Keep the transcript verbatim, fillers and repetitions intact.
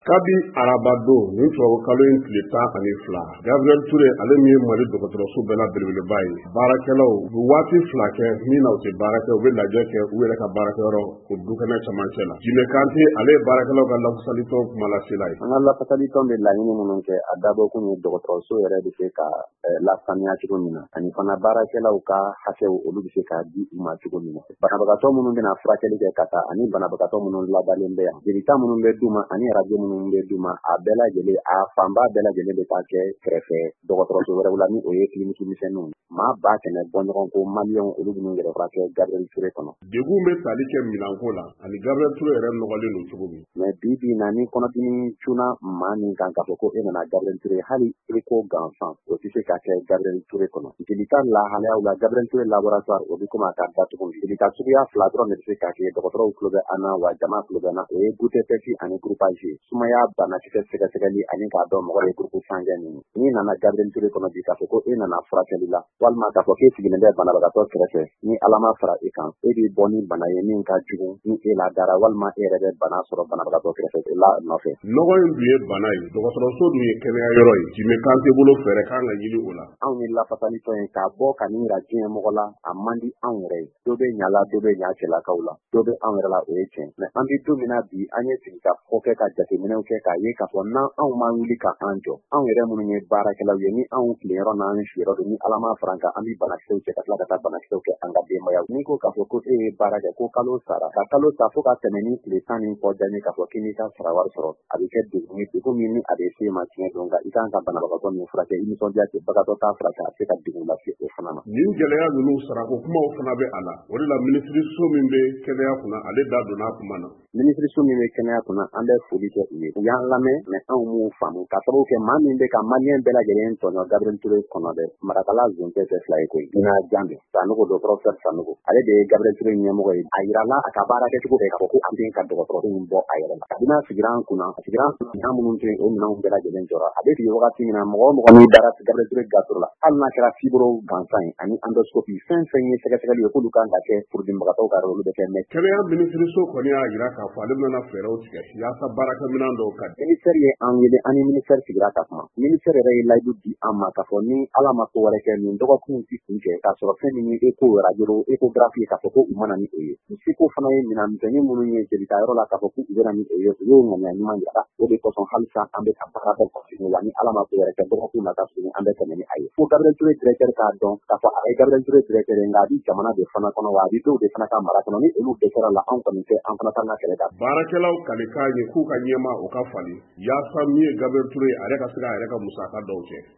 Kabi arabado ni tubabu in tile tan ani fila Gabriel Touré ale min ye Mali dɔgɔtɔrɔso bɛɛ la belebeleba ye baarakɛlaw u waati fila kɛ min na u tɛ baara kɛ u bɛ lajɛ kɛ u yɛrɛ ka baarakɛyɔrɔ o dukɛnɛ camancɛ la Jime Kante ale ye baarakɛlaw ka lafasalitɔn kuma lasela ye. An ka lafasalitɔn bɛ laɲini minnu kɛ a dabɔ kun ye dɔgɔtɔrɔso yɛrɛ bɛ se ka lasaniya cogo min na ani fana baarakɛlaw ka hakɛw olu bɛ se ka di u ma cogo min na. Banabagatɔ minnu bɛna furakɛli kɛ ka taa ani banabagatɔ minnu labalen bɛ yan jelita minnu bɛ d'u ma ani radio minnu bɛ d'u ma a bɛɛ lajɛlen a fanba bɛɛ lajɛlen bɛ taa kɛ kɛrɛfɛ dɔgɔtɔrɔso wɛrɛw la ni o ye clinique misɛnninw maa ba kɛmɛ bɔ ɲɔgɔn ko maliyɛnw olu minnu yɛrɛ furakɛ Gabriel Touré kɔnɔ. Degun bɛ tali kɛ minanko la ani Gabriel Touré yɛrɛ nɔgɔlen don cogo min. Mais bi bi na ni kɔnɔdimi cunna maa min kan k'a fɔ ko e nana Gabriel Touré hali ko gansan o tɛ se ka kɛ Gabriel Touré kɔnɔ. Jelita lahalayaw la Gabriel Touré laboratoire o bɛ komi a ka datugu jelita suguya fila dɔrɔn de bɛ se ka kɛ dɔgɔtɔrɔw tulo bɛ an na wa jama tulo bɛ na o ye groupe test ani groupage sumaya banakisɛ sɛgɛsɛgɛli ani k'a dɔn mɔgɔ ye groupe sanguin min n'i nana Gabriel Touré kɔnɔ bi k'a fɔ ko e nana furakɛli la walima k'a fɔ k'e sigilen bɛ banabagatɔ kɛrɛfɛ ni Ala ma fara i kan e bɛ bɔ ni bana ye min ka jugu ni e la dara walima e yɛrɛ bɛ bana sɔrɔ banabagatɔ kɛrɛfɛ la nɔfɛ. Nɔgɔ in dun ye bana ye dɔgɔtɔrɔso dun ye kɛnɛya yɔrɔ ye Jime Kante bolo fɛɛrɛ kan ka ɲini o la. Anw ni lafasalitɔn ye k'a bɔ ka nin yira diɲɛ mɔgɔ la a man di anw yɛrɛ ye dɔ bɛ ɲa la dɔ bɛ ɲa cɛlakaw la dɔ bɛ anw yɛrɛ la o ye tiɲɛ mais an bɛ don min na bi an ye sigi ka fɔ kɛ ka jateminɛw kɛ k'a ye k'a fɔ n'an anw ma wuli ka an jɔ anw yɛrɛ minnu ye baarakɛlaw ye ni anw tileyɔrɔ n'an siyɔrɔ don ni Ala ma fara an kan an bɛ banakisɛw cɛ ka tila ka taa banakisɛw kɛ an ka denbayaw n'i ko k'a fɔ ko e ye baara kɛ ko kalo sara ka kalo sa fo ka tɛmɛ ni tile tan ni kɔ janni k'a fɔ k'i n'i ka sara wari sɔrɔ a bɛ kɛ degun ye degun min ni a bɛ se ma tiɲɛ don nka i kan ka banabagatɔ min furakɛ i nisɔndiya kɛ bagatɔ t'a furakɛ a bɛ se ka degun lase o fana ma. Nin gɛlɛya ninnu sarako kumaw fana bɛ a la o de la minisiriso min bɛ kɛnɛya kunna ale da donna a kuma na. Minisiriso min bɛ kɛnɛya kunna an bɛ foli kɛ u ye u y'an lamɛn mais anw m'u faamu ka sababu kɛ maa min bɛ ka maliyɛn bɛɛ lajɛlen tɔɲɔ Gabriel Touré kɔnɔ dɛ marakala zon tɛ fila ye koyi Ina Jambe Sanogo docteur Sanogo ale de ye Gabriel Touré ɲɛmɔgɔ ye a yirala a ka baara kɛcogo bɛɛ k'a fɔ ko an den ka dɔgɔtɔrɔso in bɔ a yɛrɛ la kabini a sigira an kunna a sigira an kunna minɛn minnu tɛ yen o minɛnw bɛɛ lajɛlen jɔra a bɛ sigi wagati min na mɔgɔ o mɔgɔ n'i dara Gabriel Touré gasoro la hali n'a kɛra fibro gansan ye ani endoscopie fɛn fɛn ye sɛgɛsɛgɛli ye k'olu kan ka kɛ furudimibagatɔw ka olu bɛ kɛ mais kɛnɛya minisiriso kɔni y'a jira k'a fɔ ale bɛna fɛɛrɛw tigɛ yaasa baarakɛminɛn dɔw ka di. Ministère ye an wele an ni ministère sigira ka kuma ministère yɛrɛ ye layidu di an ma k'a fɔ ni Ala ma ko wɛrɛ kɛ nin dɔgɔkun ti kun kɛ k'a sɔrɔ fɛn min ye écho radio échographie k'a fɔ ko u mana ni o ye siko fana ye minɛn misɛnnin minnu ye jelitayɔrɔ la k'a fɔ k'u bɛna ni o ye u y'o ŋaniya ɲuman jira o de kosɔn halisa an bɛ ka baara bɛɛ continuer wa ni Ala ma ko wɛrɛ kɛ dɔgɔkun nata sini an bɛ tɛmɛ ni a ye fo Gabriel Touré directeur k'a dɔn k'a fɔ a ye Gabriel Touré directeur ye nka a bi jamana de fana kɔnɔ wa a bi dɔw de fana ka mara kɔnɔ ni olu bɛɛ kɛra la anw kɔni tɛ an fana t'an ka kɛlɛ da. Baarakɛlaw kalikan ye k'u ka ɲɛma o ka fali yaasa min ye Gabriel Touré ale ka se k'a yɛrɛ ka musaka dɔw kɛ.